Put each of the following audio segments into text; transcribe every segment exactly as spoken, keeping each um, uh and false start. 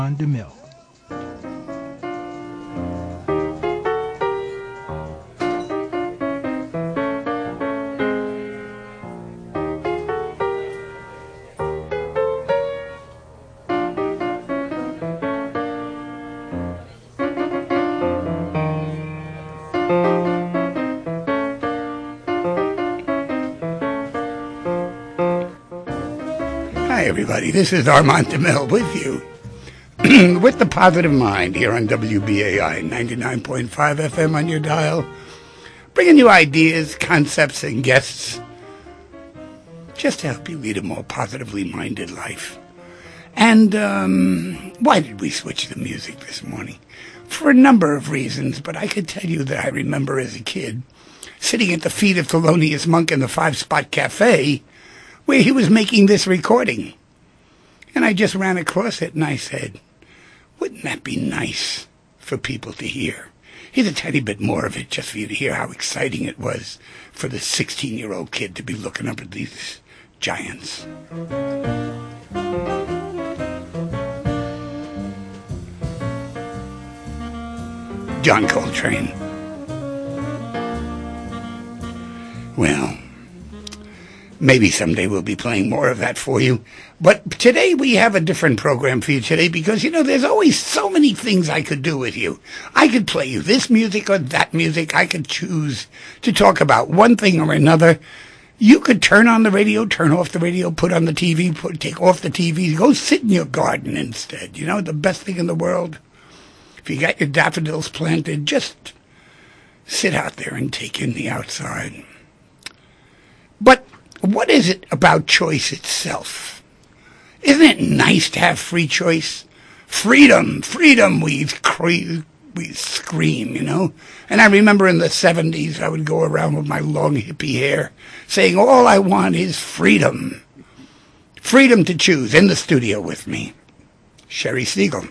DeMille. Hi, everybody. This is Armand DeMille with you, with the Positive Mind here on W B A I ninety-nine point five F M on your dial, bringing you ideas, concepts, and guests just to help you lead a more positively minded life. And um, why did we switch the music this morning? For a number of reasons, but I could tell you that I remember as a kid sitting at the feet of Thelonious Monk in the Five Spot Cafe where he was making this recording. And I just ran across it and I said, wouldn't that be nice for people to hear? Here's a tiny bit more of it just for you to hear how exciting it was for the sixteen-year-old kid to be looking up at these giants. John Coltrane. Well, maybe someday we'll be playing more of that for you. But today we have a different program for you today because, you know, there's always so many things I could do with you. I could play you this music or that music. I could choose to talk about one thing or another. You could turn on the radio, turn off the radio, put on the T V, put, take off the T V, go sit in your garden instead. You know, the best thing in the world. If you got your daffodils planted, just sit out there and take in the outside. But what is it about choice itself? Isn't it nice to have free choice? Freedom, freedom, we cre- we scream, you know? And I remember in the seventies, I would go around with my long hippie hair saying, all I want is freedom. Freedom to choose. In the studio with me, Sherry Siegel.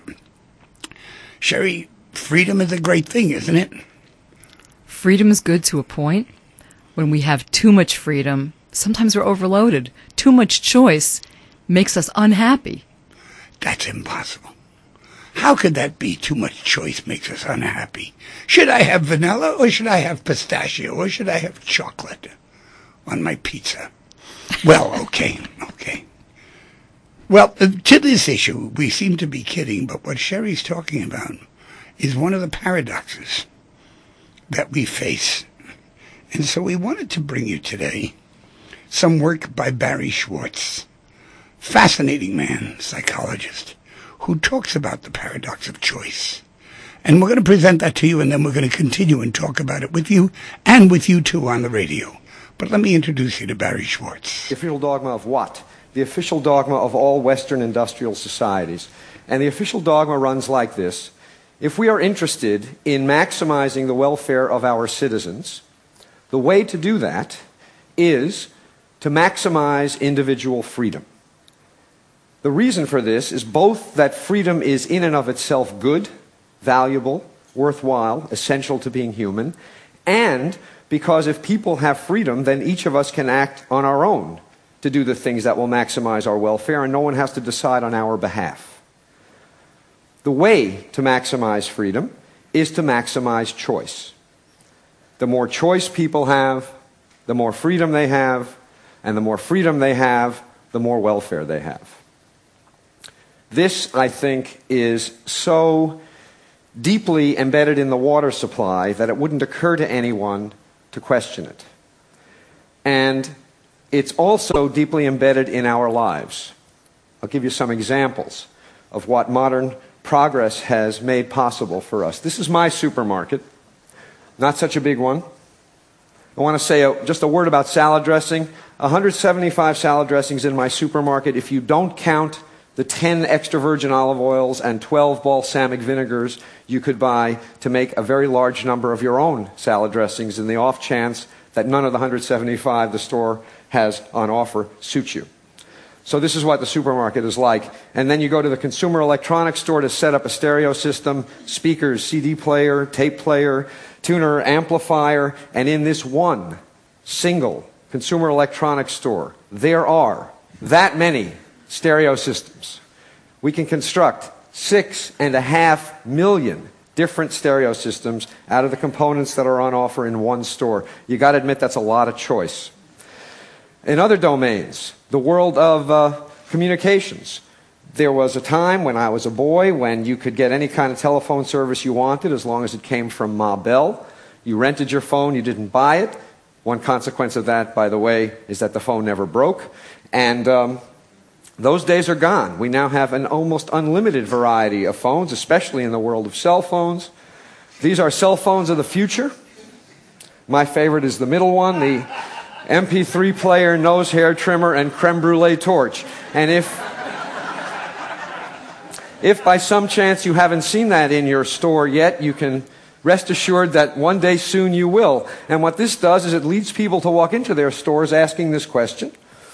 Sherry, freedom is a great thing, isn't it? Freedom is good to a point. When we have too much freedom, sometimes we're overloaded. Too much choice makes us unhappy. That's impossible. How could that be? Too much choice makes us unhappy. Should I have vanilla or should I have pistachio or should I have chocolate on my pizza? Well, okay, okay. Well, uh, to this issue, we seem to be kidding, but what Sherry's talking about is one of the paradoxes that we face. And so we wanted to bring you today some work by Barry Schwartz, fascinating man, psychologist, who talks about the paradox of choice. And we're going to present that to you, and then we're going to continue and talk about it with you and with you, too, on the radio. But let me introduce you to Barry Schwartz. The official dogma of what? The official dogma of all Western industrial societies. And the official dogma runs like this. If we are interested in maximizing the welfare of our citizens, the way to do that is to maximize individual freedom. The reason for this is both that freedom is in and of itself good, valuable, worthwhile, essential to being human, and because if people have freedom, then each of us can act on our own to do the things that will maximize our welfare, and no one has to decide on our behalf. The way to maximize freedom is to maximize choice. The more choice people have, the more freedom they have, and the more freedom they have, the more welfare they have. This, I think, is so deeply embedded in the water supply that it wouldn't occur to anyone to question it. And it's also deeply embedded in our lives. I'll give you some examples of what modern progress has made possible for us. This is my supermarket. Not such a big one. I want to say a, just a word about salad dressing. one hundred seventy-five salad dressings in my supermarket. If you don't count the ten extra virgin olive oils and twelve balsamic vinegars you could buy to make a very large number of your own salad dressings in the off chance that none of the one hundred seventy-five the store has on offer suits you. So this is what the supermarket is like. And then you go to the consumer electronics store to set up a stereo system, speakers, C D player, tape player, tuner, amplifier, and in this one single consumer electronics store, there are that many stereo systems. We can construct six and a half million different stereo systems out of the components that are on offer in one store. You got to admit that's a lot of choice. In other domains, the world of uh, communications, there was a time when I was a boy when you could get any kind of telephone service you wanted as long as it came from Ma Bell. You rented your phone, you didn't buy it. One consequence of that, by the way, is that the phone never broke. And um, those days are gone. We now have an almost unlimited variety of phones, especially in the world of cell phones. These are cell phones of the future. My favorite is the middle one, the M P three player, nose hair trimmer, and creme brulee torch. And if, if by some chance you haven't seen that in your store yet, you can rest assured that one day soon you will. And what this does is it leads people to walk into their stores asking this question.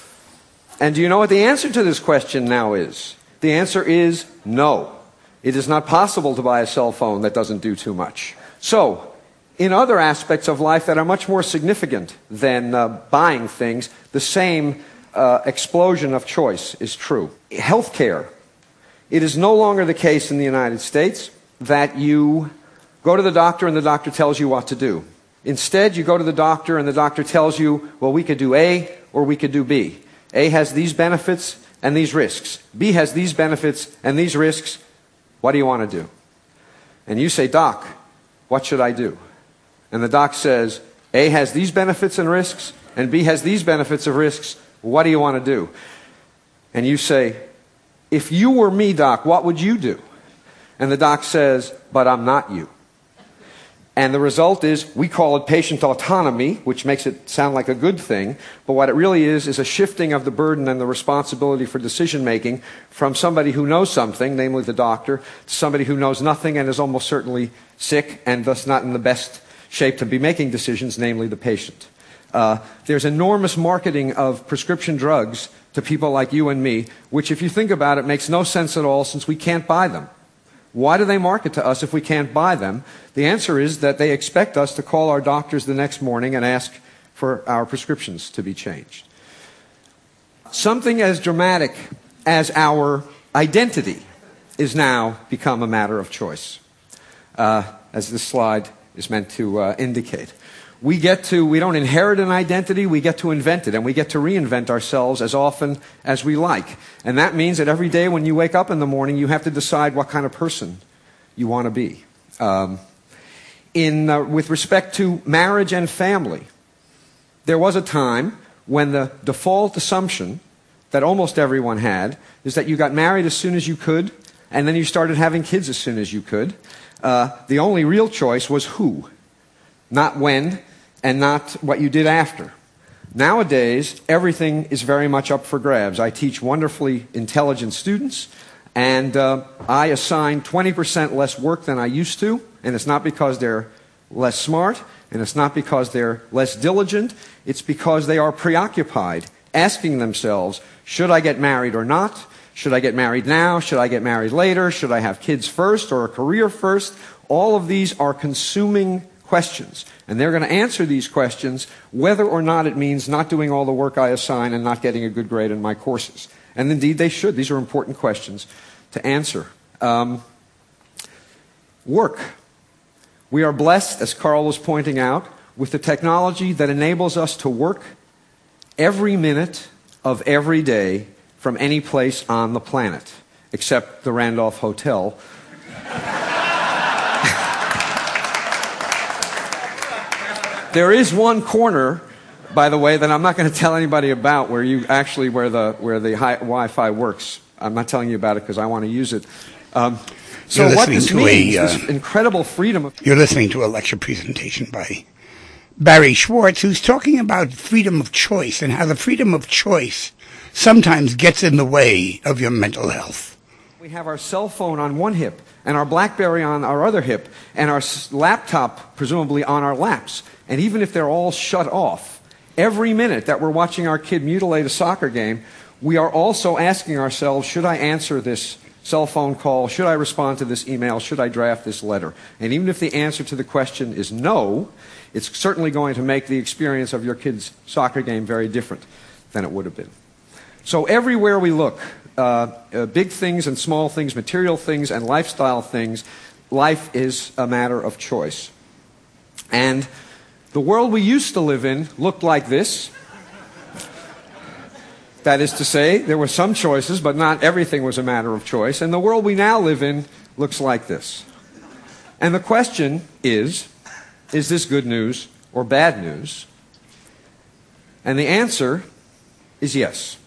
And do you know what the answer to this question now is? The answer is no. It is not possible to buy a cell phone that doesn't do too much. So, in other aspects of life that are much more significant than uh, buying things, the same uh, explosion of choice is true. Healthcare. It is no longer the case in the United States that you go to the doctor and the doctor tells you what to do. Instead, you go to the doctor and the doctor tells you, well, we could do A or we could do B. A has these benefits and these risks. B has these benefits and these risks. What do you want to do? And you say, Doc, what should I do? And the doc says, A has these benefits and risks, and B has these benefits and risks. What do you want to do? And you say, if you were me, Doc, what would you do? And the doc says, but I'm not you. And the result is, we call it patient autonomy, which makes it sound like a good thing, but what it really is is a shifting of the burden and the responsibility for decision-making from somebody who knows something, namely the doctor, to somebody who knows nothing and is almost certainly sick and thus not in the best shape to be making decisions, namely the patient. Uh, there's enormous marketing of prescription drugs to people like you and me, which if you think about it makes no sense at all since we can't buy them. Why do they market to us if we can't buy them? The answer is that they expect us to call our doctors the next morning and ask for our prescriptions to be changed. Something as dramatic as our identity is now become a matter of choice, uh, as this slide is meant to uh, indicate. We get to, we don't inherit an identity, we get to invent it, and we get to reinvent ourselves as often as we like. And that means that every day when you wake up in the morning, you have to decide what kind of person you want to be. Um, in, uh, with respect to marriage and family, there was a time when the default assumption that almost everyone had is that you got married as soon as you could, and then you started having kids as soon as you could. Uh, the only real choice was who. Not when, and not what you did after. Nowadays, everything is very much up for grabs. I teach wonderfully intelligent students, and uh, I assign twenty percent less work than I used to, and it's not because they're less smart, and it's not because they're less diligent, it's because they are preoccupied, asking themselves, should I get married or not? Should I get married now? Should I get married later? Should I have kids first or a career first? All of these are consuming questions. And they're going to answer these questions whether or not it means not doing all the work I assign and not getting a good grade in my courses. And indeed they should. These are important questions to answer. Um, work. We are blessed, as Carl was pointing out, with the technology that enables us to work every minute of every day from any place on the planet, except the Randolph Hotel. There is one corner, by the way, that I'm not going to tell anybody about where you actually where the where the high, Wi-Fi works. I'm not telling you about it because I want to use it. Um, so what this means, a, uh, this incredible freedom of... You're listening to a lecture presentation by Barry Schwartz, who's talking about freedom of choice and how the freedom of choice sometimes gets in the way of your mental health. We have our cell phone on one hip and our BlackBerry on our other hip and our laptop presumably on our laps. And even if they're all shut off, every minute that we're watching our kid mutilate a soccer game, we are also asking ourselves, should I answer this cell phone call? Should I respond to this email? Should I draft this letter? And even if the answer to the question is no, it's certainly going to make the experience of your kid's soccer game very different than it would have been. So everywhere we look, uh, uh, big things and small things, material things and lifestyle things, life is a matter of choice. And the world we used to live in looked like this. That is to say, there were some choices, but not everything was a matter of choice. And the world we now live in looks like this. And the question is, is this good news or bad news? And the answer is yes.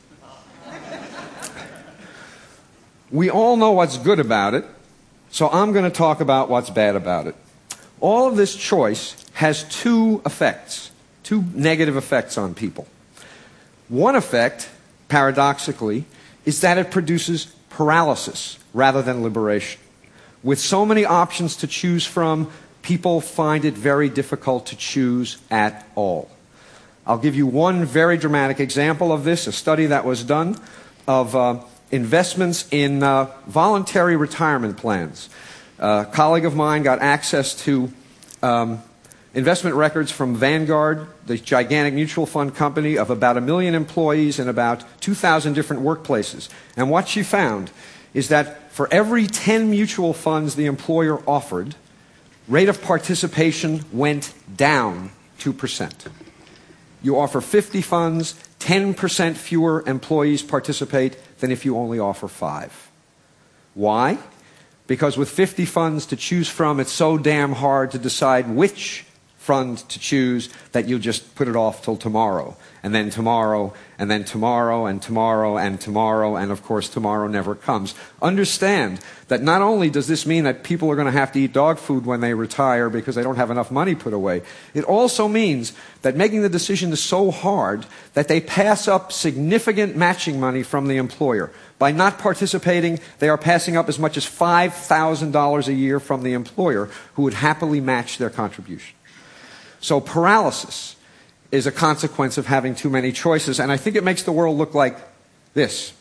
We all know what's good about it, so I'm going to talk about what's bad about it. All of this choice has two effects, two negative effects on people. One effect, paradoxically, is that it produces paralysis rather than liberation. With so many options to choose from, people find it very difficult to choose at all. I'll give you one very dramatic example of this, a study that was done of uh, investments in uh, voluntary retirement plans. Uh, a colleague of mine got access to um, investment records from Vanguard, the gigantic mutual fund company of about a million employees in about two thousand different workplaces. And what she found is that for every ten mutual funds the employer offered, rate of participation went down two percent. You offer fifty funds, ten percent fewer employees participate than if you only offer five. Why? Because with fifty funds to choose from, it's so damn hard to decide which fund to choose that you'll just put it off till tomorrow, and then tomorrow, and then tomorrow, and tomorrow, and tomorrow, and of course tomorrow never comes. Understand that not only does this mean that people are going to have to eat dog food when they retire because they don't have enough money put away, it also means that making the decision is so hard that they pass up significant matching money from the employer. By not participating, they are passing up as much as five thousand dollars a year from the employer, who would happily match their contribution. So paralysis is a consequence of having too many choices, and I think it makes the world look like this.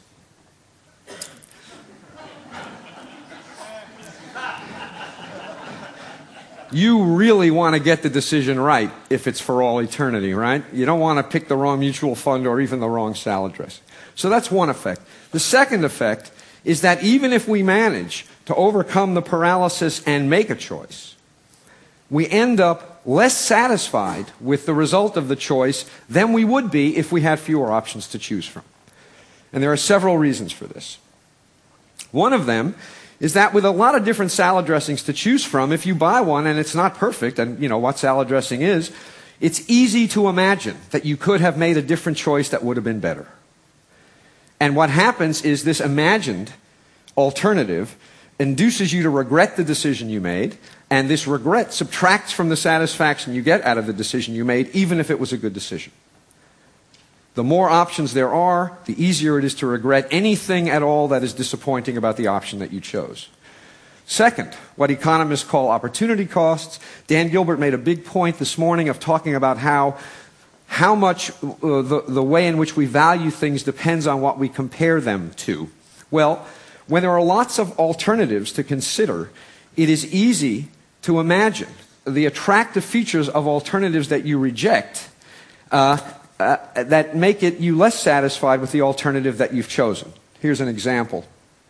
You really want to get the decision right if it's for all eternity, right? You don't want to pick the wrong mutual fund or even the wrong salad dressing. So that's one effect. The second effect is that even if we manage to overcome the paralysis and make a choice, we end up less satisfied with the result of the choice than we would be if we had fewer options to choose from. And there are several reasons for this. One of them is that with a lot of different salad dressings to choose from, if you buy one and it's not perfect, and you know what salad dressing is, it's easy to imagine that you could have made a different choice that would have been better. And what happens is this imagined alternative induces you to regret the decision you made, and this regret subtracts from the satisfaction you get out of the decision you made, even if it was a good decision. The more options there are, the easier it is to regret anything at all that is disappointing about the option that you chose. Second, what economists call opportunity costs. Dan Gilbert made a big point this morning of talking about how how much uh, the, the way in which we value things depends on what we compare them to. Well, when there are lots of alternatives to consider, it is easy to imagine the attractive features of alternatives that you reject uh, uh, that make it you less satisfied with the alternative that you've chosen. Here's an example.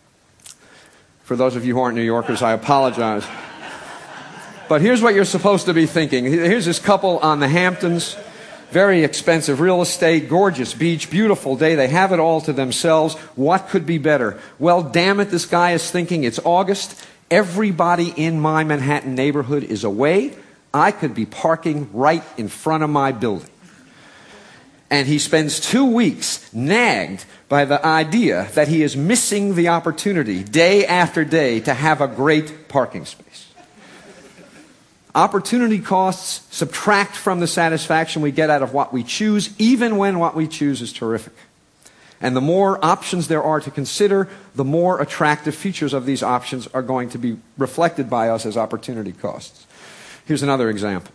For those of you who aren't New Yorkers, I apologize. But here's what you're supposed to be thinking. Here's this couple on the Hamptons. Very expensive real estate, gorgeous beach, beautiful day. They have it all to themselves. What could be better? Well, damn it, this guy is thinking it's August. Everybody in my Manhattan neighborhood is away. I could be parking right in front of my building. And he spends two weeks nagged by the idea that he is missing the opportunity day after day to have a great parking space. Opportunity costs subtract from the satisfaction we get out of what we choose, even when what we choose is terrific. And the more options there are to consider, the more attractive features of these options are going to be reflected by us as opportunity costs. Here's another example.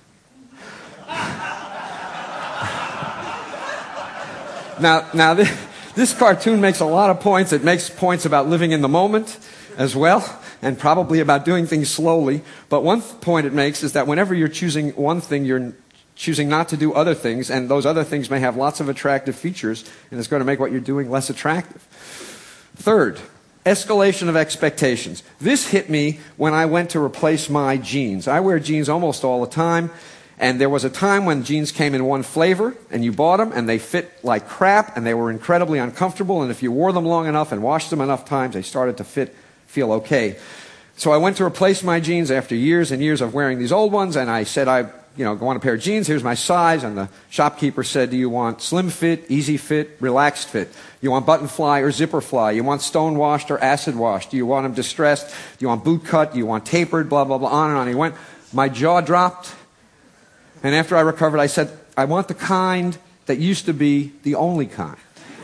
Now, now this, this cartoon makes a lot of points. It makes points about living in the moment as well, and probably about doing things slowly. But one th- point it makes is that whenever you're choosing one thing, you're choosing not to do other things, and those other things may have lots of attractive features, and it's going to make what you're doing less attractive. Third, escalation of expectations. This hit me when I went to replace my jeans. I wear jeans almost all the time, and there was a time when jeans came in one flavor, and you bought them, and they fit like crap, and they were incredibly uncomfortable, and if you wore them long enough and washed them enough times, they started to fit, feel okay. So I went to replace my jeans after years and years of wearing these old ones, and I said, I you know, want a pair of jeans, here's my size, and the shopkeeper said, do you want slim fit, easy fit, relaxed fit? You want button fly or zipper fly? You want stone washed or acid washed? Do you want them distressed? Do you want boot cut? Do you want tapered? Blah, blah, blah, on and on. He went, my jaw dropped, and after I recovered, I said, I want the kind that used to be the only kind.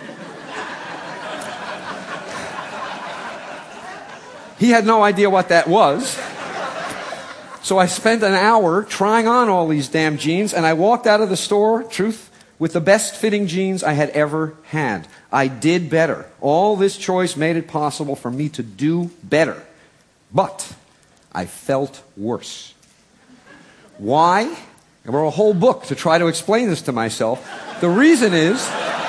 He had no idea what that was. So I spent an hour trying on all these damn jeans, and I walked out of the store, truth, with the best fitting jeans I had ever had. I did better. All this choice made it possible for me to do better. But I felt worse. Why? I wrote a whole book to try to explain this to myself. The reason is...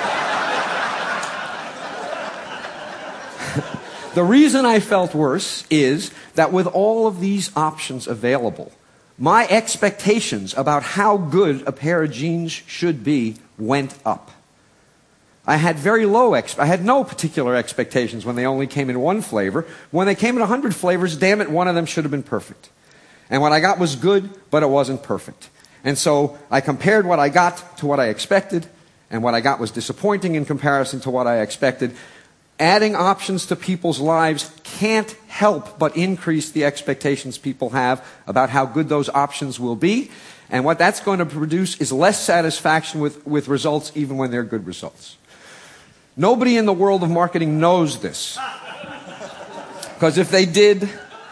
The reason I felt worse is that with all of these options available, my expectations about how good a pair of jeans should be went up. I had very low, ex- I had no particular expectations when they only came in one flavor. When they came in a hundred flavors, damn it, one of them should have been perfect. And what I got was good, but it wasn't perfect. And so I compared what I got to what I expected, and what I got was disappointing in comparison to what I expected. Adding options to people's lives can't help but increase the expectations people have about how good those options will be. And what that's going to produce is less satisfaction with, with results, even when they're good results. Nobody in the world of marketing knows this. Because if they did,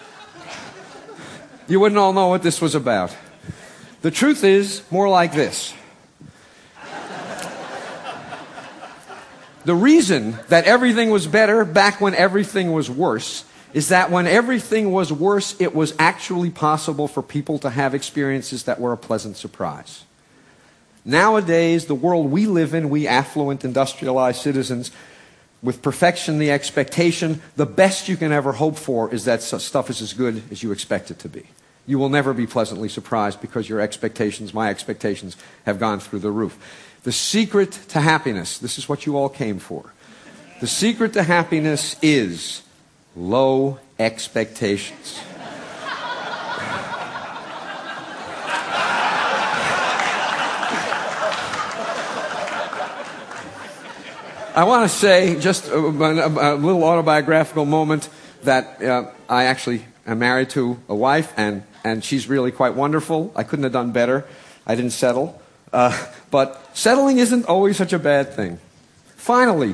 you wouldn't all know what this was about. The truth is more like this. The reason that everything was better back when everything was worse is that when everything was worse, it was actually possible for people to have experiences that were a pleasant surprise. Nowadays, the world we live in, we affluent, industrialized citizens, with perfection the expectation, the best you can ever hope for is that stuff is as good as you expect it to be. You will never be pleasantly surprised because your expectations, my expectations, have gone through the roof. The secret to happiness, this is what you all came for. The secret to happiness is low expectations. I want to say, just a, a, a little autobiographical moment, that uh, I actually am married to a wife, and, and she's really quite wonderful. I couldn't have done better. I didn't settle. Uh, but settling isn't always such a bad thing. Finally,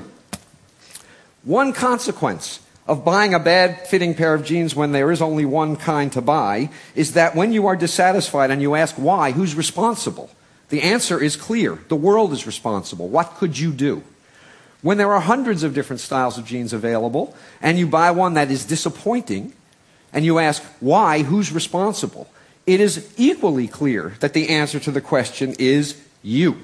one consequence of buying a bad-fitting pair of jeans when there is only one kind to buy is that when you are dissatisfied and you ask why, who's responsible? The answer is clear. The world is responsible. What could you do? When there are hundreds of different styles of jeans available, and you buy one that is disappointing, and you ask why, who's responsible? It is equally clear that the answer to the question is you.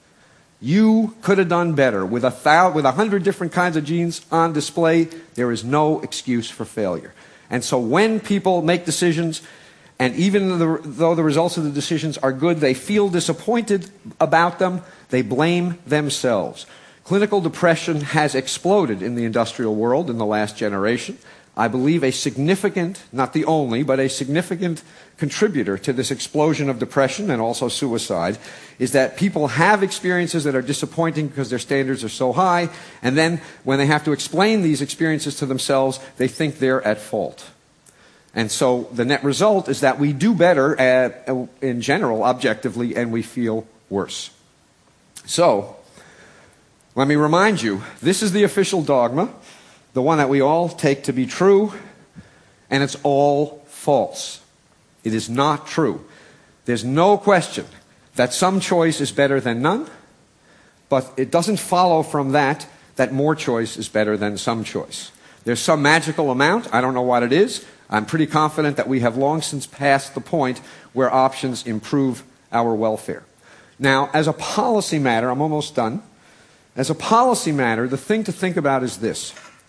You could have done better. With a thou- with a hundred different kinds of jeans on display, there is no excuse for failure. And so when people make decisions, and even the, though the results of the decisions are good, they feel disappointed about them, they blame themselves. Clinical depression has exploded in the industrial world in the last generation. I believe a significant, not the only, but a significant contributor to this explosion of depression and also suicide is that people have experiences that are disappointing because their standards are so high, and then when they have to explain these experiences to themselves, they think they're at fault. And so the net result is that we do better at, in general, objectively, and we feel worse. So, let me remind you, this is the official dogma, the one that we all take to be true, and it's all false. It is not true. There's no question that some choice is better than none, but it doesn't follow from that that more choice is better than some choice. There's some magical amount. I don't know what it is. I'm pretty confident that we have long since passed the point where options improve our welfare. Now, as a policy matter, I'm almost done. As a policy matter, the thing to think about is this.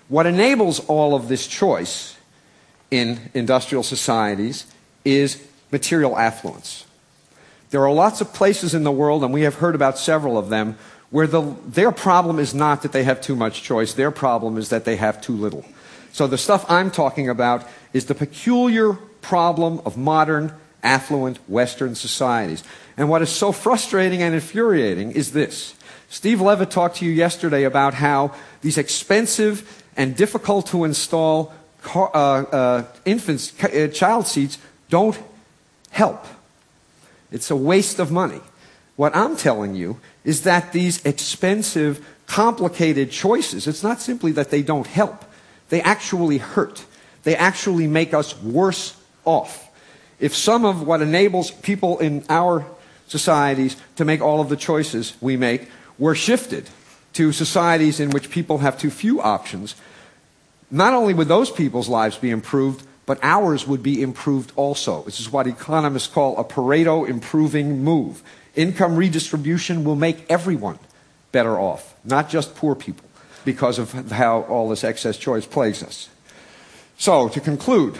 What enables all of this choice in industrial societies is material affluence. There are lots of places in the world, and we have heard about several of them, where the, their problem is not that they have too much choice. Their problem is that they have too little. So the stuff I'm talking about is the peculiar problem of modern, affluent Western societies. And what is so frustrating and infuriating is this. Steve Levitt talked to you yesterday about how these expensive and difficult to install car, uh, uh, infants, uh, child seats don't help. It's a waste of money. What I'm telling you is that these expensive, complicated choices, it's not simply that they don't help. They actually hurt. They actually make us worse off. If some of what enables people in our societies to make all of the choices we make were shifted to societies in which people have too few options, not only would those people's lives be improved, but ours would be improved also. This is what economists call a Pareto improving move. Income redistribution will make everyone better off, not just poor people, because of how all this excess choice plagues us. So, to conclude,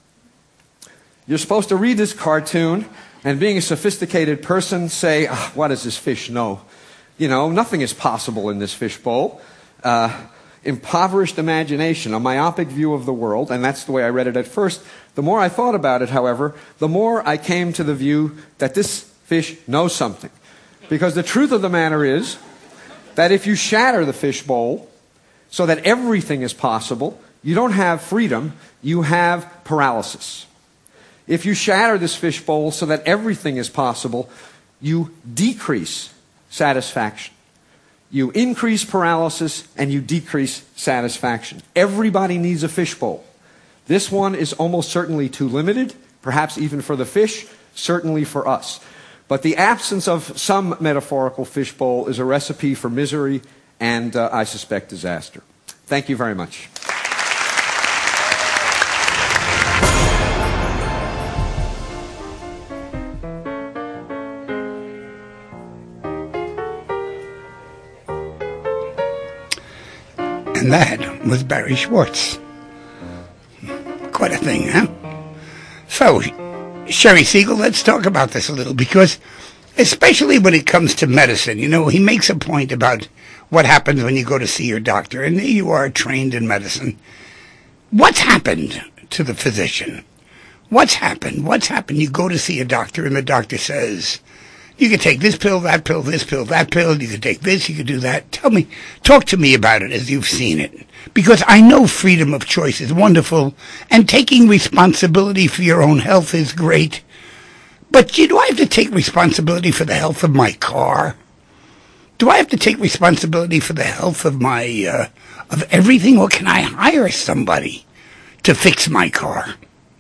you're supposed to read this cartoon and, being a sophisticated person, say, oh, what does this fish know? You know, nothing is possible in this fishbowl. Uh, impoverished imagination, a myopic view of the world, and that's the way I read it at first. The more I thought about it, however, the more I came to the view that this fish knows something. Because the truth of the matter is that if you shatter the fishbowl so that everything is possible, you don't have freedom, you have paralysis. If you shatter this fishbowl so that everything is possible, you decrease satisfaction. You increase paralysis and you decrease satisfaction. Everybody needs a fishbowl. This one is almost certainly too limited, perhaps even for the fish, certainly for us. But the absence of some metaphorical fishbowl is a recipe for misery and, uh, I suspect, disaster. Thank you very much. And that was Barry Schwartz. Quite a thing, huh? So, Sherry Siegel, let's talk about this a little, because especially when it comes to medicine, you know, he makes a point about what happens when you go to see your doctor, and you are trained in medicine. What's happened to the physician? What's happened? What's happened? You go to see a doctor, and the doctor says, you can take this pill, that pill, this pill, that pill. You can take this, you can do that. Tell me, talk to me about it as you've seen it. Because I know freedom of choice is wonderful, and taking responsibility for your own health is great. But do I have to take responsibility for the health of my car? Do I have to take responsibility for the health of my, uh, of everything? Or can I hire somebody to fix my car?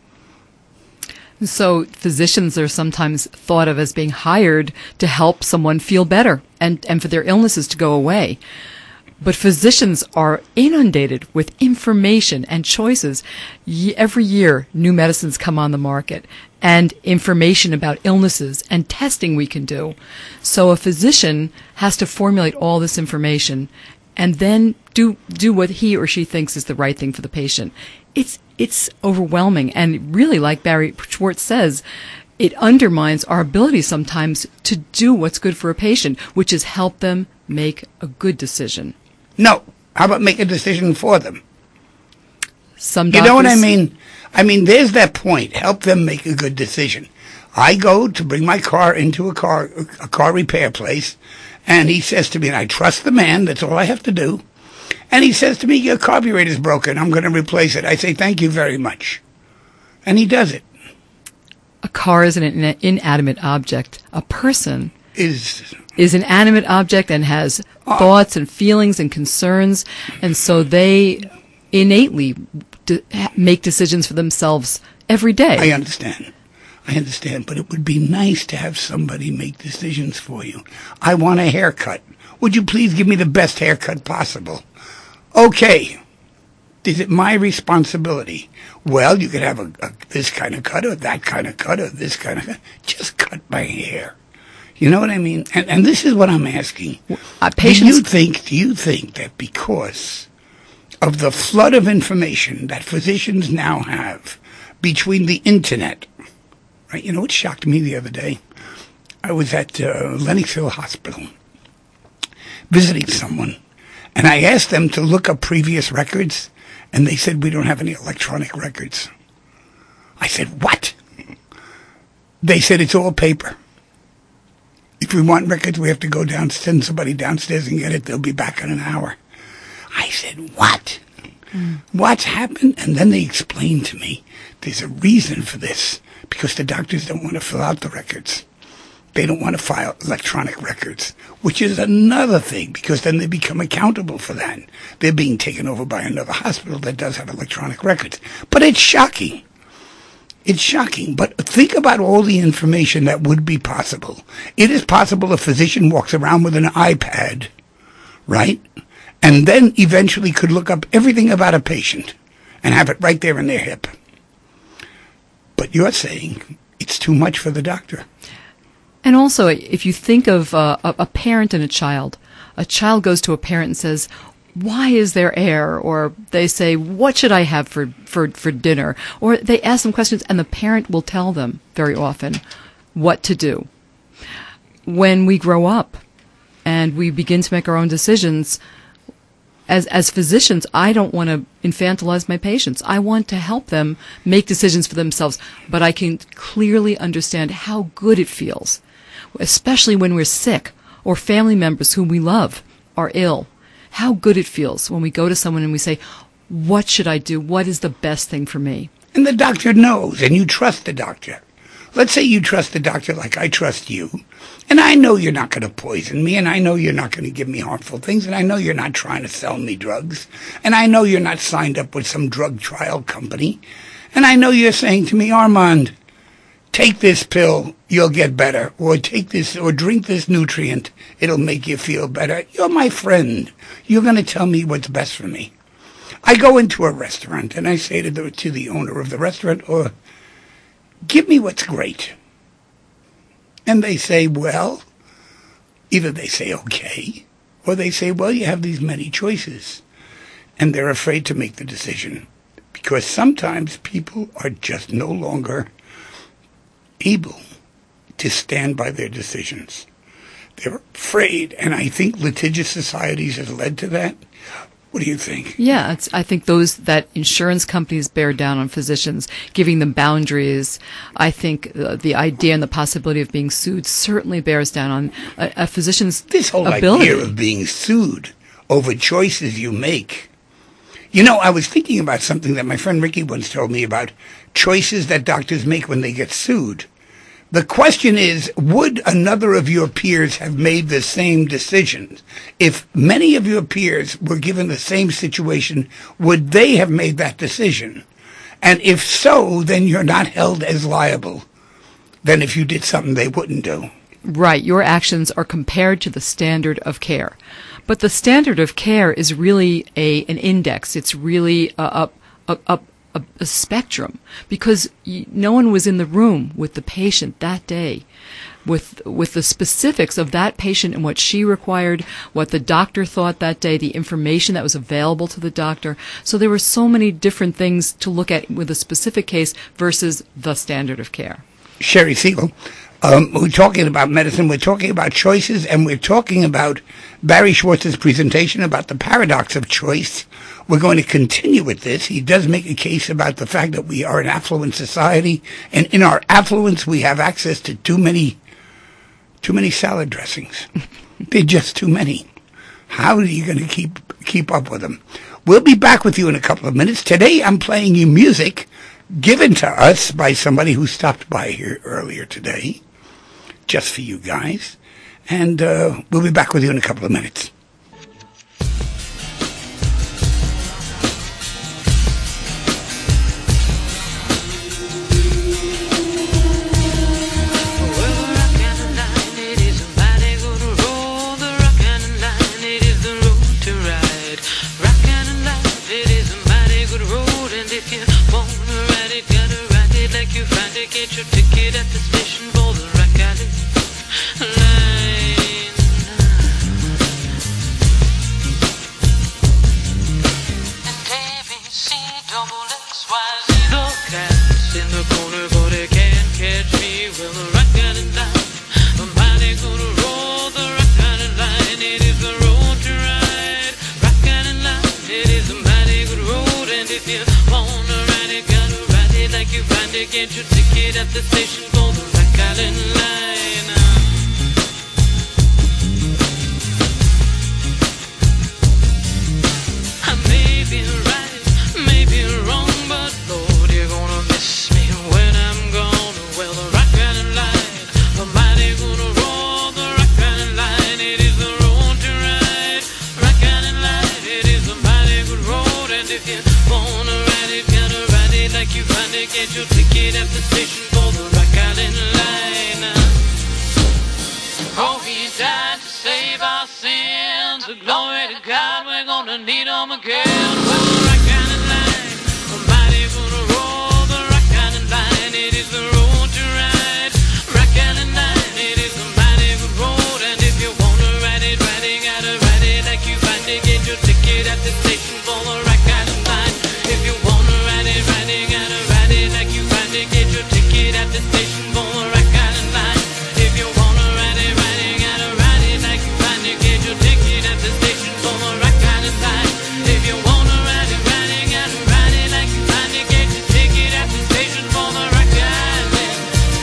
So physicians are sometimes thought of as being hired to help someone feel better and, and for their illnesses to go away. But physicians are inundated with information and choices. Ye- every year, new medicines come on the market and information about illnesses and testing we can do. So a physician has to formulate all this information and then do do what he or she thinks is the right thing for the patient. It's it's overwhelming, and really, like Barry Schwartz says, it undermines our ability sometimes to do what's good for a patient, which is help them make a good decision. No. How about make a decision for them? Some You doctors, know what I mean? I mean, there's that point. Help them make a good decision. I go to bring my car into a car a car repair place, and he says to me, and I trust the man, that's all I have to do, and he says to me, your carburetor's broken, I'm going to replace it. I say, thank you very much. And he does it. A car is an in- inanimate object. A person Is is an animate object and has Uh, thoughts and feelings and concerns, and so they innately d- make decisions for themselves every day. I understand. I understand, but it would be nice to have somebody make decisions for you. I want a haircut. Would you please give me the best haircut possible? Okay. Is it my responsibility? Well, you could have a, a this kind of cut or that kind of cut or this kind of cut. Just cut my hair. You know what I mean? And, and this is what I'm asking. Uh, Do patients you think, do you think that because of the flood of information that physicians now have between the internet, right? You know, it shocked me the other day. I was at uh, Lenox Hill Hospital visiting someone, and I asked them to look up previous records, and they said, we don't have any electronic records. I said, what? They said, it's all paper. If we want records, we have to go down, send somebody downstairs and get it. They'll be back in an hour. I said, what? Mm. What's happened? And then they explained to me, there's a reason for this, because the doctors don't want to fill out the records. They don't want to file electronic records, which is another thing, because then they become accountable for that. They're being taken over by another hospital that does have electronic records. But it's shocking. It's shocking. But think about all the information that would be possible. It is possible a physician walks around with an iPad, right? And then eventually could look up everything about a patient and have it right there in their hip. But you're saying it's too much for the doctor. And also, if you think of uh, a parent and a child, a child goes to a parent and says, why is there air? Or they say, what should I have for, for, for dinner? Or they ask them questions, and the parent will tell them very often what to do. When we grow up and we begin to make our own decisions, as as physicians, I don't want to infantilize my patients. I want to help them make decisions for themselves, but I can clearly understand how good it feels, especially when we're sick or family members whom we love are ill. How good it feels when we go to someone and we say, what should I do? What is the best thing for me? And the doctor knows, and you trust the doctor. Let's say you trust the doctor like I trust you, and I know you're not going to poison me, and I know you're not going to give me harmful things, and I know you're not trying to sell me drugs, and I know you're not signed up with some drug trial company, and I know you're saying to me, Armand, take this pill, you'll get better, or take this, or drink this nutrient, it'll make you feel better. You're my friend. You're going to tell me what's best for me. I go into a restaurant, and I say to the, to the owner of the restaurant, or give me what's great. And they say, well, either they say, okay, or they say, well, you have these many choices. And they're afraid to make the decision, because sometimes people are just no longer able to stand by their decisions. They're afraid, and I think litigious societies has led to that. What do you think? Yeah, it's, I think those that insurance companies bear down on physicians, giving them boundaries. I think uh, the idea and the possibility of being sued certainly bears down on a, a physician's this whole ability. idea of being sued over choices you make. You know, I was thinking about something that my friend Ricky once told me about choices that doctors make when they get sued. The question is, would another of your peers have made the same decision? If many of your peers were given the same situation, would they have made that decision? And if so, then you're not held as liable than if you did something they wouldn't do. Right. Your actions are compared to the standard of care. But the standard of care is really a an index. It's really a, a, a, a, a spectrum, because y- no one was in the room with the patient that day, with with the specifics of that patient and what she required, what the doctor thought that day, the information that was available to the doctor. So there were so many different things to look at with a specific case versus the standard of care. Sherry Siegel. Um, we're talking about medicine, we're talking about choices, and we're talking about Barry Schwartz's presentation about the paradox of choice. We're going to continue with this. He does make a case about the fact that we are an affluent society, and in our affluence we have access to too many, too many salad dressings. They're just too many. How are you going to keep keep up with them? We'll be back with you in a couple of minutes. Today I'm playing you music given to us by somebody who stopped by here earlier today, just for you guys. And uh, we'll be back with you in a couple of minutes. to get your ticket at the station for the Rock Island Line. I may be right, may be wrong, but Lord, you're gonna miss me when I'm gone. Well, the Rock Island Line, a mighty good road. The Rock Island Line, it is the road to ride. Rock Island Line, it is a mighty good road, and if you wanna ride it, gotta ride it like you find it. Get your ticket at the station for the Rock Island Line. Oh, he died to save our sins. Glory to God, we're gonna need him again. Well, the Rock Island Line, a mighty good road. The Rock Island Line, it is the road to ride. Rock Island Line, it is a mighty good road, and if you wanna ride it, ride it, gotta ride it like you find it. Get your ticket at the station for the Rock Island Line. If you wanna ride it, ride it, gotta ride it like you find it. Get your ticket at the station for the Rock Island Line. If you wanna ride it, ride it, gotta ride it like you find it. Get your ticket at the station for the Rock Island Line. If you wanna ride it, ride it, gotta ride it like you find it. Get your ticket at the station for the Rock Island Line.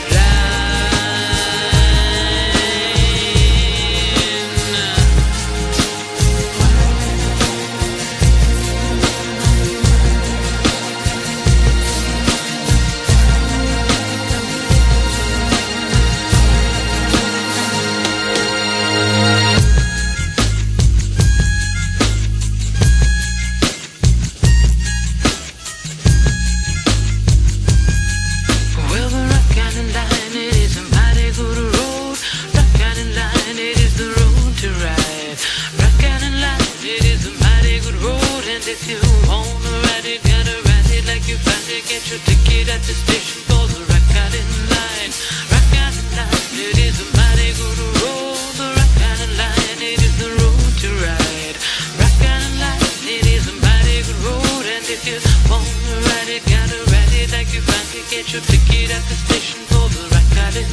Well, the Rock Island Line, it is a mighty good road. Rock Island Line, it is the road to ride. Rock Island Line, it is a mighty good road, and if you wanna ride it, gotta ride it like you find it. Get your ticket at the station for the Rock Island Line. Rock Island Line, it is a mighty good road. The Rock Island Line, it is the road to ride. Rock Island Line, it is a mighty good road, and if you wanna ride it, gotta ride it like you find it. Get your ticket at the station for the Rock Island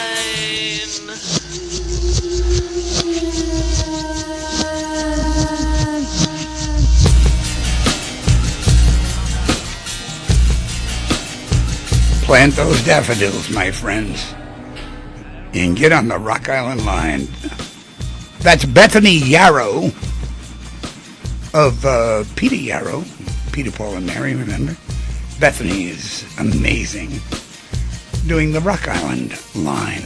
Line. Plant those daffodils, my friends, and get on the Rock Island Line. That's Bethany Yarrow of uh, Peter Yarrow, Peter, Paul, and Mary, remember? Bethany is amazing, doing the Rock Island Line.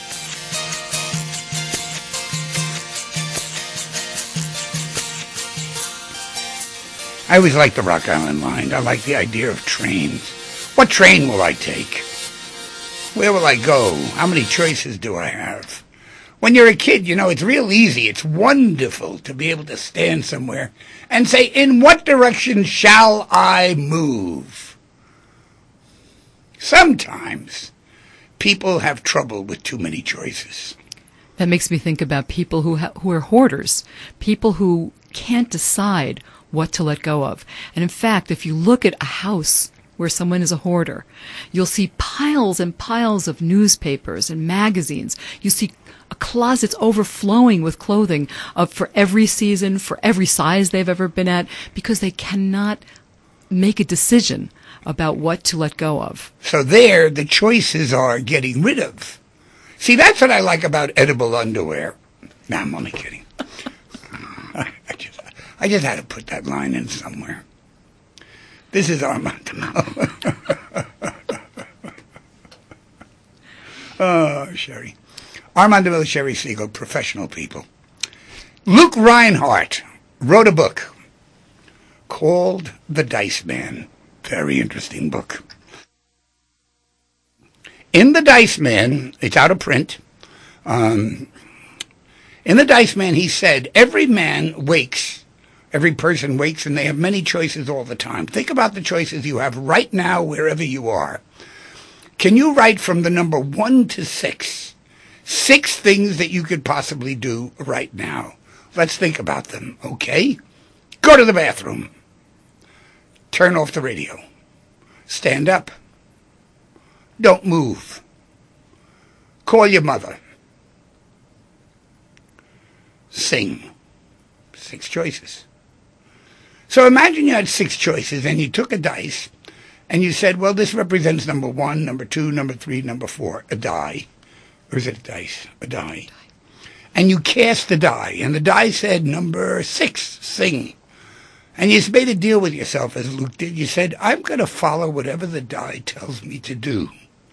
I always like the Rock Island Line. I like the idea of trains. What train will I take? Where will I go? How many choices do I have? When you're a kid, you know, it's real easy. It's wonderful to be able to stand somewhere and say, in what direction shall I move? Sometimes people have trouble with too many choices. That makes me think about people who ha- who are hoarders, people who can't decide what to let go of. And in fact, if you look at a house where someone is a hoarder, you'll see piles and piles of newspapers and magazines. You see closets overflowing with clothing of for every season, for every size they've ever been at, because they cannot make a decision about what to let go of. So there, the choices are getting rid of. See, that's what I like about edible underwear. No, I'm only kidding. I just, I just had to put that line in somewhere. This is Armand DeMello. Oh, Sherry. Armand DeMello, Sherry Siegel, professional people. Luke Reinhardt wrote a book called The Dice Man. Very interesting book. In The Dice Man, it's out of print. Um, in The Dice Man, he said, every man wakes, every person wakes, and they have many choices all the time. Think about the choices you have right now, wherever you are. Can you write from the number one to six? Six things that you could possibly do right now. Let's think about them, okay? Go to the bathroom. Turn off the radio. Stand up. Don't move. Call your mother. Sing. Six choices. So imagine you had six choices and you took a dice and you said, well, this represents number one, number two, number three, number four, a die. Or is it a dice? A die. And you cast the die, and the die said, number six, sing. And you made a deal with yourself, as Luke did. You said, I'm going to follow whatever the die tells me to do.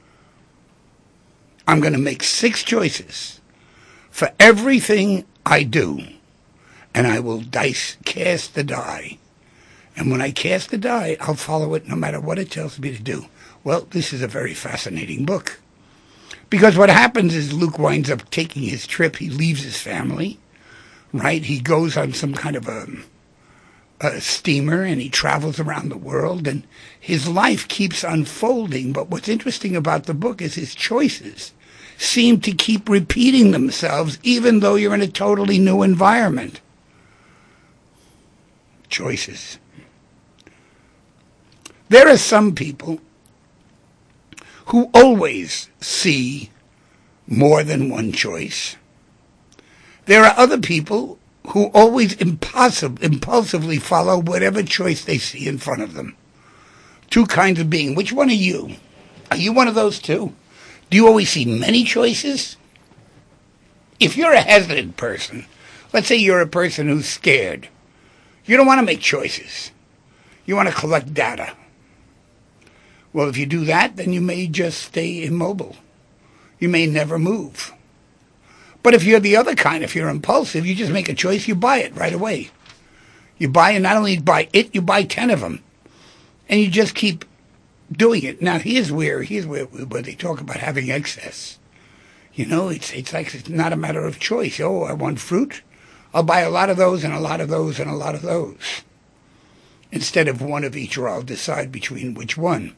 I'm going to make six choices for everything I do, and I will dice cast the die. And when I cast the die, I'll follow it no matter what it tells me to do. Well, this is a very fascinating book. Because what happens is Luke winds up taking his trip. He leaves his family, right? He goes on some kind of a, a steamer, and he travels around the world, and his life keeps unfolding. But what's interesting about the book is his choices seem to keep repeating themselves, even though you're in a totally new environment. Choices. There are some people who always see more than one choice. There are other people who always impulsive, impulsively follow whatever choice they see in front of them. Two kinds of being. Which one are you? Are you one of those two? Do you always see many choices? If you're a hesitant person, let's say you're a person who's scared, you don't want to make choices. You want to collect data. Well, if you do that, then you may just stay immobile. You may never move. But if you're the other kind, if you're impulsive, you just make a choice, you buy it right away. You buy, and not only buy it, you buy ten of them. And you just keep doing it. Now, here's where, here's where, where they talk about having excess. You know, it's, it's like it's not a matter of choice. Oh, I want fruit. I'll buy a lot of those and a lot of those and a lot of those. Instead of one of each, or I'll decide between which one.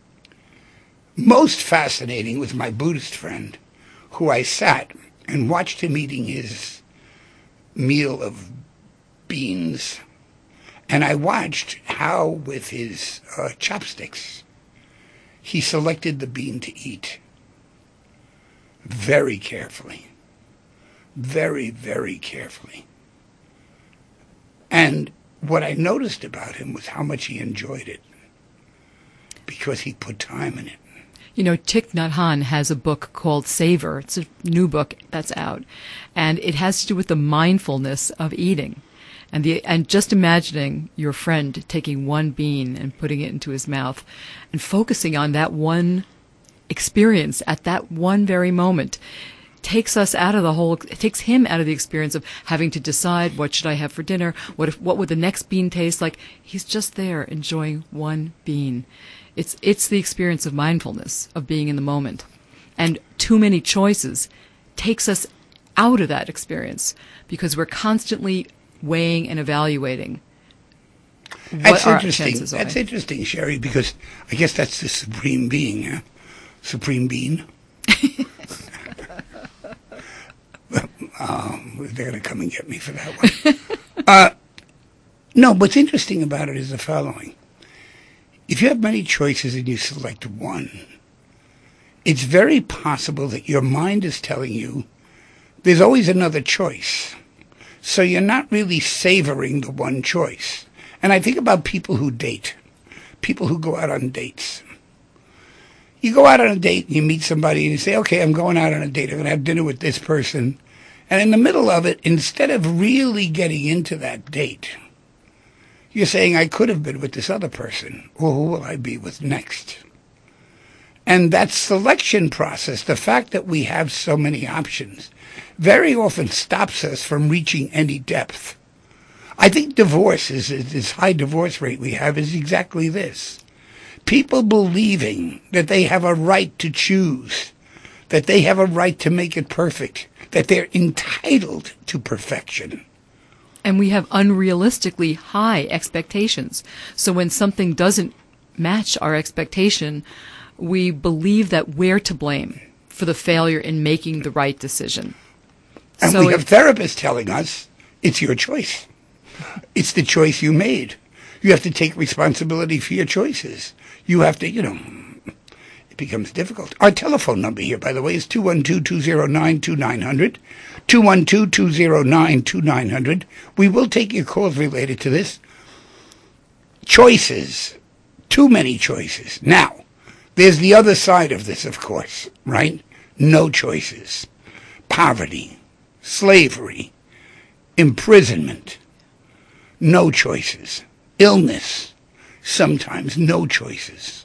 Most fascinating was my Buddhist friend, who I sat and watched him eating his meal of beans. And I watched how, with his uh, chopsticks, he selected the bean to eat. Very carefully. Very, very carefully. And what I noticed about him was how much he enjoyed it, because he put time in it. You know, Thich Nhat Hanh has a book called Savor. It's a new book that's out. And it has to do with the mindfulness of eating. And the and just imagining your friend taking one bean and putting it into his mouth and focusing on that one experience at that one very moment takes us out of the whole, it takes him out of the experience of having to decide, what should I have for dinner? What if, what would the next bean taste like? He's just there enjoying one bean. It's it's the experience of mindfulness, of being in the moment. And too many choices takes us out of that experience because we're constantly weighing and evaluating what that's our interesting. chances are. That's interesting, Sherry, because I guess that's the supreme being, huh? Supreme being. um, they're going to come and get me for that one. uh, no, what's interesting about it is the following. If you have many choices and you select one, it's very possible that your mind is telling you there's always another choice. So you're not really savoring the one choice. And I think about people who date, people who go out on dates. You go out on a date and you meet somebody and you say, okay, I'm going out on a date. I'm going to have dinner with this person. And in the middle of it, instead of really getting into that date, you're saying, I could have been with this other person. Well, who will I be with next? And that selection process, the fact that we have so many options, very often stops us from reaching any depth. I think divorce, is this high divorce rate we have, is exactly this. People believing that they have a right to choose, that they have a right to make it perfect, that they're entitled to perfection. And we have unrealistically high expectations. So when something doesn't match our expectation, we believe that we're to blame for the failure in making the right decision. And so we have therapists telling us, it's your choice. It's the choice you made. You have to take responsibility for your choices. You have to, you know, it becomes difficult. Our telephone number here, by the way, is two one two, two zero nine, two nine zero zero. two one two, two zero nine, two nine zero zero. We will take your calls related to this. Choices Too many choices. Now, there's the other side of this, of course, right? No choices. Poverty, slavery, imprisonment, no choices. Illness, sometimes no choices.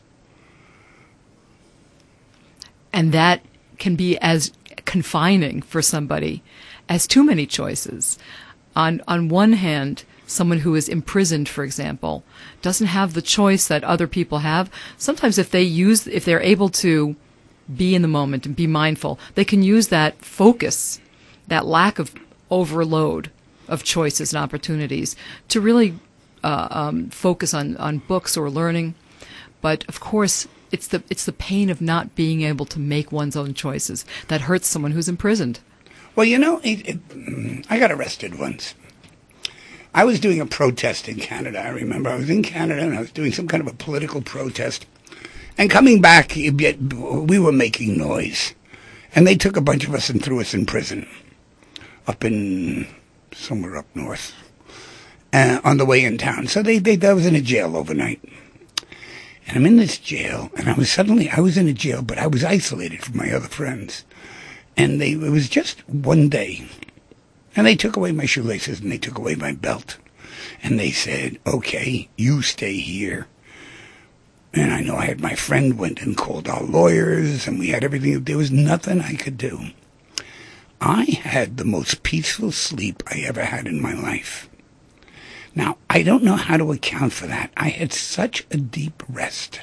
And that can be as confining for somebody as too many choices. On on one hand, someone who is imprisoned, for example, doesn't have the choice that other people have. Sometimes if they use, if they're able to be in the moment and be mindful, they can use that focus, that lack of overload of choices and opportunities to really uh, um, focus on, on books or learning. But of course, it's the it's the pain of not being able to make one's own choices that hurts someone who's imprisoned. Well, you know, it, it, I got arrested once. I was doing a protest in Canada, I remember. I was in Canada and I was doing some kind of a political protest. And coming back, we were making noise. And they took a bunch of us and threw us in prison. Up in, somewhere up north. Uh, on the way in town. So they, they, I was in a jail overnight. And I'm in this jail, and I was suddenly, I was in a jail, but I was isolated from my other friends. And they, it was just one day. And they took away my shoelaces and they took away my belt. And they said, okay, you stay here. And I know I had my friend went and called our lawyers and we had everything. There was nothing I could do. I had the most peaceful sleep I ever had in my life. Now, I don't know how to account for that. I had such a deep rest.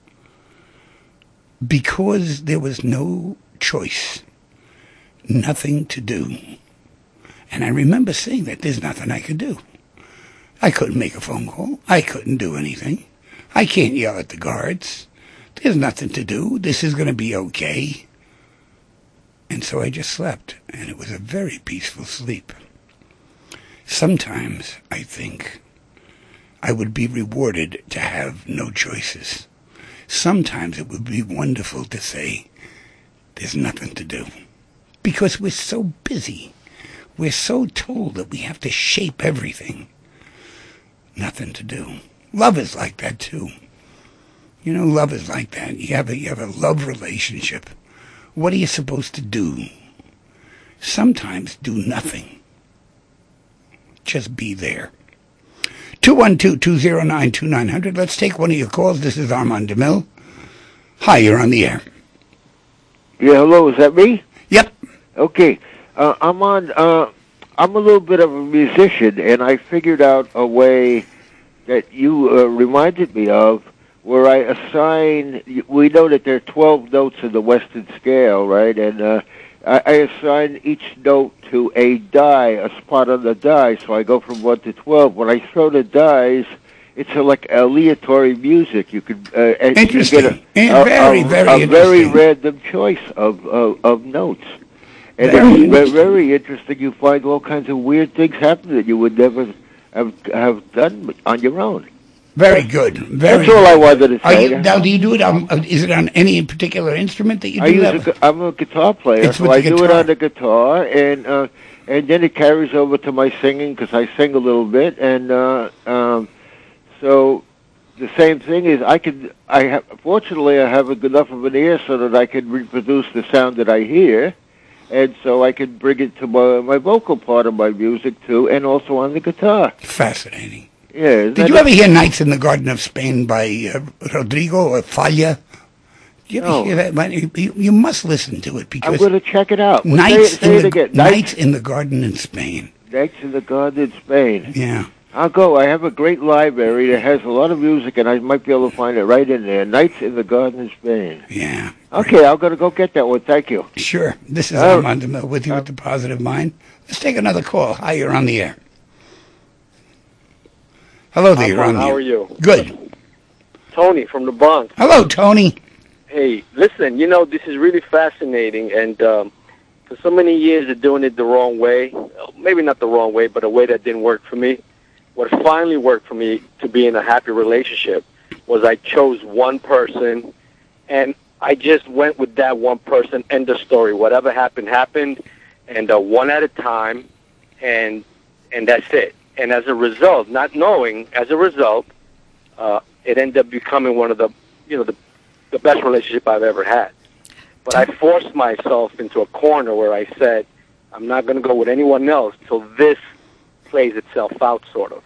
Because there was no choice. Nothing to do. And I remember saying that there's nothing I could do. I couldn't make a phone call. I couldn't do anything. I can't yell at the guards. There's nothing to do. This is going to be okay. And so I just slept. And it was a very peaceful sleep. Sometimes I think I would be rewarded to have no choices. Sometimes it would be wonderful to say, there's nothing to do. Because we're so busy. We're so told that we have to shape everything. Nothing to do. Love is like that, too. You know, love is like that. You have a, you have a love relationship. What are you supposed to do? Sometimes do nothing. Just be there. two one two, two zero nine, two nine zero zero. Let's take one of your calls. This is Armand DeMille. Hi, you're on the air. Yeah, hello. Is that me? Yep. Okay. Uh, I'm on, uh, I'm a little bit of a musician, and I figured out a way that you uh, reminded me of where I assign, we know that there are twelve notes in the Western scale, right? And uh, I, I assign each note to a die, a spot on the die, so I go from one to twelve. When I throw the dies, it's a, like aleatory music. You could uh, interesting. You get a, yeah, a, very, a, very a interesting. very random choice of of, of notes. And very it's very, very interesting. You find all kinds of weird things happen that you would never have have done on your own. Very good. Very That's all good. I wanted to say. You, now, do you do it on, is it on any particular instrument that you do I use that? a, I'm a guitar player, It's so with I the do it guitar. on the guitar, and uh, and then it carries over to my singing because I sing a little bit, and uh, um, so the same thing is I could. I have, fortunately I have a good enough of an ear so that I can reproduce the sound that I hear, and so I can bring it to my my vocal part of my music too, and also on the guitar. Fascinating. Yeah. isn't Did that you a- ever hear Nights in the Garden of Spain by uh, Rodrigo or Falla? Did you ever No. hear that? Man, You, you- you must listen to it I'm because going to check it out. Well, Nights, say, say in it the, again. Nights in the Garden in Spain. Nights in the Garden in Spain. Yeah. I'll go. I have a great library that has a lot of music, and I might be able to find it right in there. Nights in the Garden in Spain. Yeah. Okay, I'm going to go get that one. Thank you. Sure. This is Oh. Armand DeMille with you with the Positive Mind. Let's take another call. Hi, you're on the air. Hello there, you're on the How air. are you? Good. Tony from the Bronx. Hello, Tony. Hey, listen, you know, this is really fascinating, and um, for so many years of doing it the wrong way, maybe not the wrong way, but a way that didn't work for me, what finally worked for me to be in a happy relationship was I chose one person, and I just went with that one person, end of story. Whatever happened, happened, and uh, one at a time, and and that's it. And as a result, not knowing, as a result, uh, it ended up becoming one of the, you know, the, the best relationship I've ever had. But I forced myself into a corner where I said, I'm not going to go with anyone else till this plays itself out, sort of.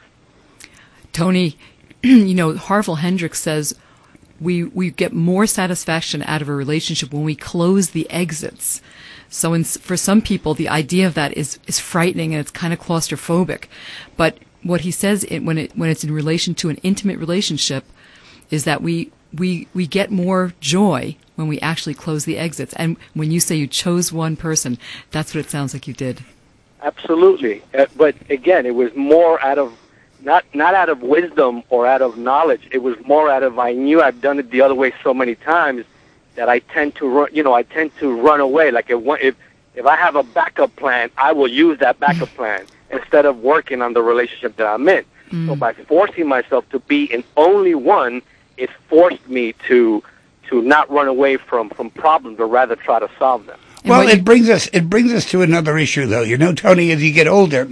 Tony, you know, Harville Hendrix says we we get more satisfaction out of a relationship when we close the exits. So in, for some people, the idea of that is, is frightening and it's kind of claustrophobic. But what he says it, when it when it's in relation to an intimate relationship is that we we we get more joy when we actually close the exits. And when you say you chose one person, that's what it sounds like you did. Absolutely. Uh, but again, it was more out of Not not out of wisdom or out of knowledge. It was more out of I knew I've done it the other way so many times that I tend to run. You know, I tend to run away. Like if if if I have a backup plan, I will use that backup plan instead of working on the relationship that I'm in. Mm. So by forcing myself to be in only one, it forced me to to not run away from from problems, but rather try to solve them. Well, it brings us it brings us to another issue, though. You know, Tony, as you get older,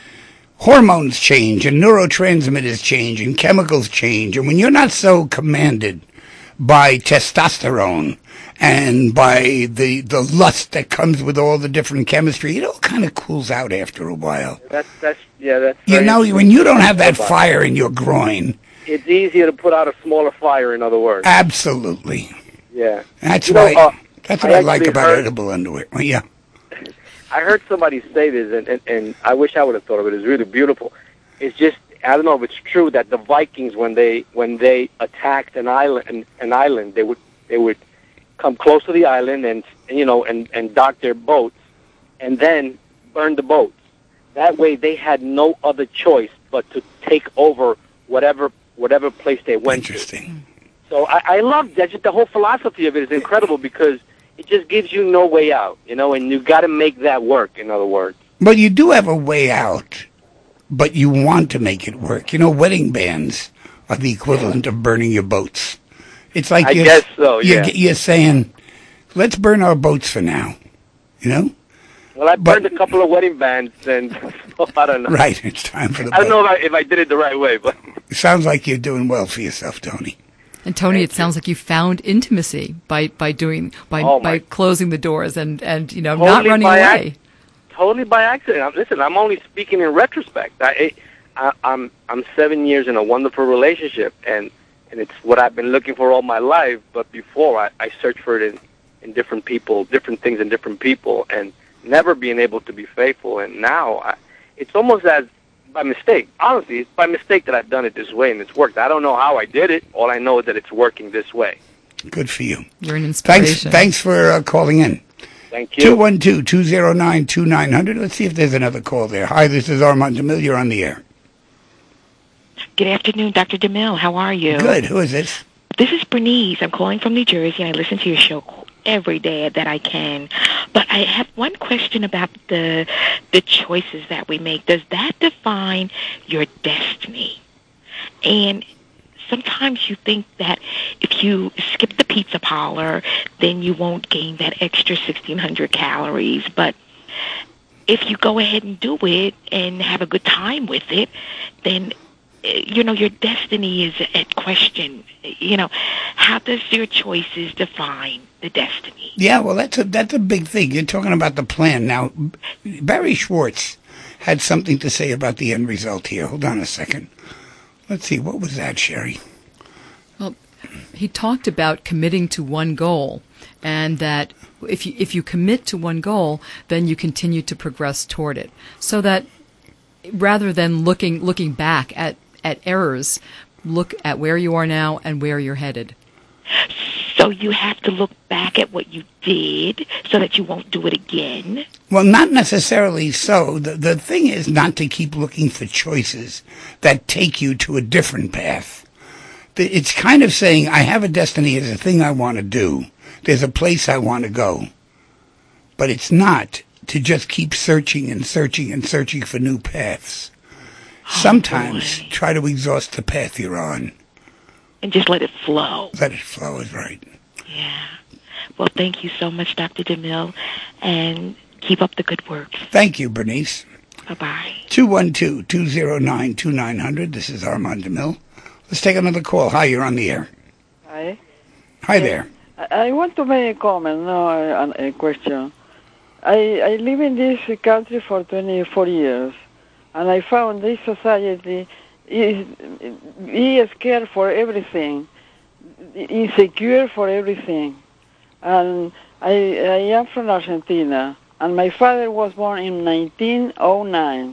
hormones change and neurotransmitters change and chemicals change. And when you're not so commanded by testosterone and by the the lust that comes with all the different chemistry, it all kind of cools out after a while. That's that's yeah. That's you know when you don't have that fire in your groin. It's easier to put out a smaller fire. In other words. Absolutely. Yeah. That's you why. Know, uh, that's what I, I like about heard, edible underwear. Well, yeah. I heard somebody say this, and, and, and I wish I would have thought of it. It's really beautiful. It's just I don't know if it's true that the Vikings, when they when they attacked an island, an, an island, they would they would come close to the island and you know and, and dock their boats, and then burn the boats. That way, they had no other choice but to take over whatever whatever place they went Interesting. to. So I, I love that. Just the whole philosophy of it is incredible because it just gives you no way out, you know, and you got to make that work. In other words. But you do have a way out, but you want to make it work. You know, wedding bands are the equivalent of burning your boats. It's like I you're, guess so. Yeah. You're, you're saying, let's burn our boats for now. You know. Well, I burned but, a couple of wedding bands, and I don't know. Right, it's time for the. I don't boat. know if I, if I did it the right way, but it sounds like you're doing well for yourself, Tony. And Tony, Thank it sounds you. like you found intimacy by, by doing by oh by closing the doors and, and you know totally not running away. Ac- totally by accident. I'm, listen, I'm only speaking in retrospect. I, I, I'm I'm seven years in a wonderful relationship, and, and it's what I've been looking for all my life. But before, I, I searched for it in, in different people, different things in different people, and never being able to be faithful. And now I, it's almost as by mistake. Honestly, it's by mistake that I've done it this way, and it's worked. I don't know how I did it. All I know is that it's working this way. Good for you. You're an inspiration. Thanks, thanks for uh, calling in. Thank you. two one two, two zero nine, two nine zero zero. Let's see if there's another call there. Hi, this is Armand DeMille. You're on the air. Good afternoon, Doctor DeMille. How are you? Good. Who is this? This is Bernice. I'm calling from New Jersey. I listen to your show every day that I can. But I have one question about the the choices that we make. Does that define your destiny? And sometimes you think that if you skip the pizza parlor, then you won't gain that extra sixteen hundred calories. But if you go ahead and do it and have a good time with it, then you know, your destiny is at question. You know, how does your choices define the destiny? Yeah, well, that's a that's a big thing. You're talking about the plan. Now, Barry Schwartz had something to say about the end result here. Hold on a second. Let's see. What was that, Sherry? Well, he talked about committing to one goal, and that if you if you commit to one goal, then you continue to progress toward it. So that rather than looking looking back at at errors, look at where you are now and where you're headed. So you have to look back at what you did so that you won't do it again? Well, not necessarily so. The, the thing is not to keep looking for choices that take you to a different path. It's kind of saying, I have a destiny, there's a thing I want to do. There's a place I want to go. But it's not to just keep searching and searching and searching for new paths. Sometimes oh try to exhaust the path you're on. And just let it flow. Let it flow is right. Yeah. Well, thank you so much, Doctor DeMille, and keep up the good work. Thank you, Bernice. Bye-bye. two one two, two zero nine, two nine zero zero. This is Armand DeMille. Let's take another call. Hi, you're on the air. Hi. Hi there. I I want to make a comment, no a, a question. I, I live in this country for twenty-four years, and I found this society is, is scared for everything, insecure for everything. And I, I am from Argentina, and my father was born in nineteen oh nine,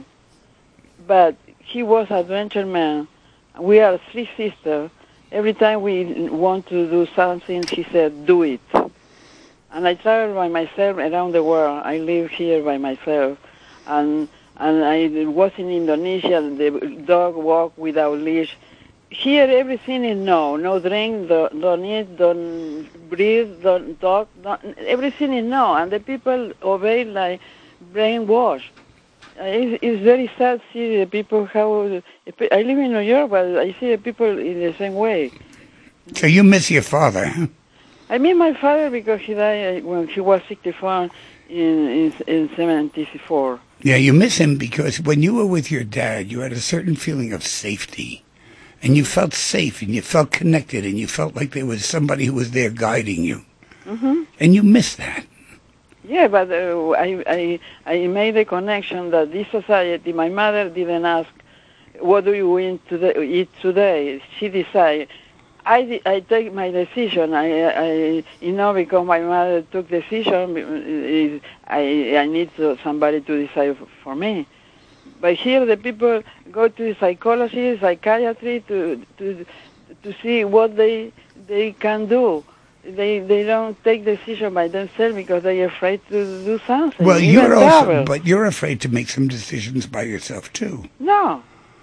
but he was an adventure man. We are three sisters. Every time we want to do something, he said, do it. And I travel by myself around the world. I live here by myself. And and I was in Indonesia, and the dog walk without leash. Here, everything is no. No drink, don't, don't eat, don't breathe, don't talk. Don't, everything is no. And the people obey like brainwashed. It's, it's very sad to see the people how... I live in New York, but I see the people in the same way. So you miss your father, huh? I miss my father because he died when he was sixty-four in, in, in seventy-four. Yeah, you miss him because when you were with your dad, you had a certain feeling of safety. And you felt safe, and you felt connected, and you felt like there was somebody who was there guiding you. Mm-hmm. And you miss that. Yeah, but uh, I, I I made a connection that this society, my mother didn't ask, what do you eat today? Eat today? She decided. I, I take my decision. I, I you know because my mother took decision. I I need to, somebody to decide for me. But here the people go to psychology, psychiatry to to to see what they they can do. They they don't take decision by themselves because they're afraid to do something. Well, Even you're also, travel. but you're afraid to make some decisions by yourself too. No,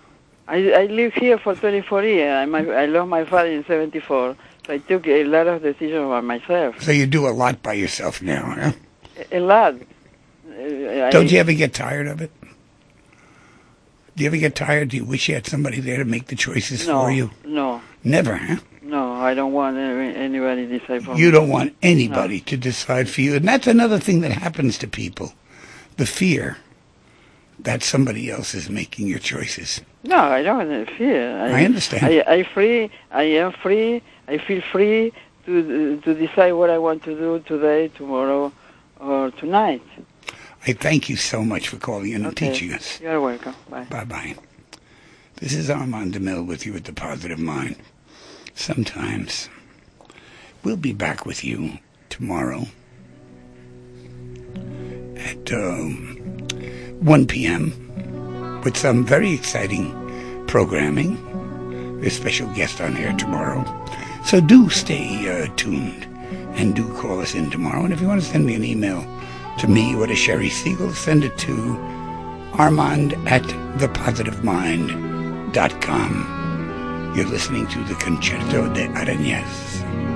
I I live here for twenty-four years. I my, I lost my father in seventy-four, so I took a lot of decisions by myself. So you do a lot by yourself now, huh? A, a lot. Uh, Don't I, you ever get tired of it? Do you ever get tired? Do you wish you had somebody there to make the choices no, for you? No. Never, huh? No, I don't want any, anybody to decide for me. You don't want anybody No. to decide for you. And that's another thing that happens to people. The fear that somebody else is making your choices. No, I don't have fear. I understand. I, I free. I am free. I feel free to to decide what I want to do today, tomorrow, or tonight. I thank you so much for calling in and Okay. teaching us. You're welcome. Bye. Bye-bye. This is Armand DeMille with you at The Positive Mind. Sometimes we'll be back with you tomorrow at um, one p.m. with some very exciting programming. There's a special guest on air tomorrow. So do stay uh, tuned and do call us in tomorrow. And if you want to send me an email to me or to Sherry Siegel, send it to Armand at the positive mind dot com. You're listening to the Concerto de Aranjuez.